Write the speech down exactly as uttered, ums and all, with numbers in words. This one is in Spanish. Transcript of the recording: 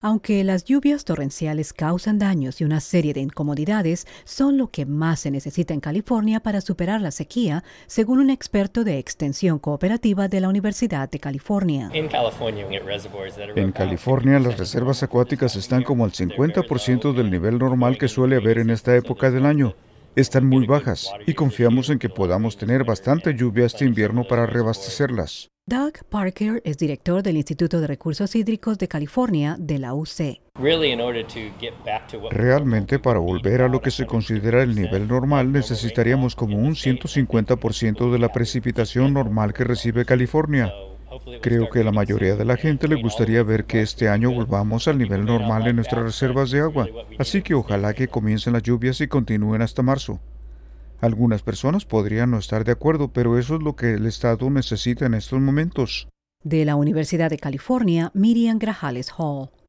Aunque las lluvias torrenciales causan daños y una serie de incomodidades, son lo que más se necesita en California para superar la sequía, según un experto de extensión cooperativa de la Universidad de California. En California, las reservas acuáticas están como al cincuenta por ciento del nivel normal que suele haber en esta época del año. Están muy bajas y confiamos en que podamos tener bastante lluvia este invierno para reabastecerlas. Doug Parker es director del Instituto de Recursos Hídricos de California de la U C. Realmente, para volver a lo que se considera el nivel normal, necesitaríamos como un ciento cincuenta por ciento de la precipitación normal que recibe California. Creo que a la mayoría de la gente le gustaría ver que este año volvamos al nivel normal en nuestras reservas de agua, así que ojalá que comiencen las lluvias y continúen hasta marzo. Algunas personas podrían no estar de acuerdo, pero eso es lo que el Estado necesita en estos momentos. De la Universidad de California, Miriam Grajales Hall.